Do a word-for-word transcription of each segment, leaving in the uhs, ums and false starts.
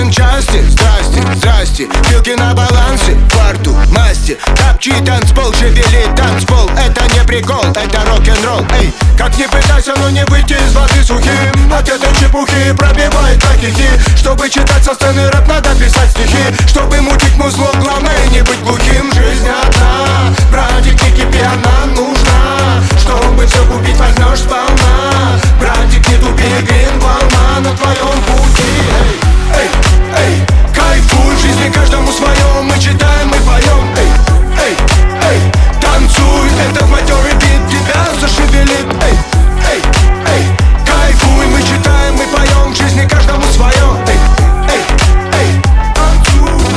санчасти. Здрасте, здрасте, пилки на балансе, кварту, масти. Топчи танцпол, шевели танцпол. Это не прикол, это рок-н-ролл. Эй, как не пытайся, но не выйти из воды сухим. От этой чепухи пробивает на хихи. Чтобы читать со сцены рэп, надо писать стихи. Чтобы мутить музло, главное не быть глухим. Жизнь одна, братик, не кипи, она нужна. Чтобы все купить, возьмешь сполна. Братик, не тупи, грин, волна на твоем пути. Эй, эй, эй, кайфуй, в жизни каждому свое. Мы читаем, мы поем. Эй, эй, эй, танцуй, это матерый бит тебя зашевелит. Эй, эй, эй, кайфуй, мы читаем, мы поем. В жизни каждому свое. Эй, эй, эй, танцуй.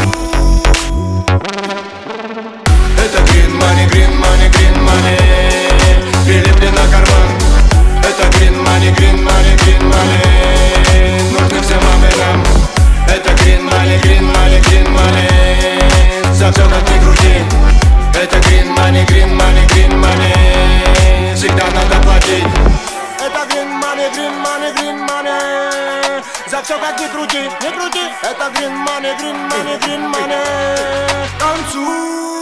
Это green money, green money, green money. Прилипли на карман. Это green money, green money, green money. Нужны все мамы нам. Это green money, green money, green money. За все как ни крути. Это green money, green money, green money. Всегда надо платить. Это green money, green money, green money. За все как ни крути, не крути. Это green money, green money, green money. Танцуй.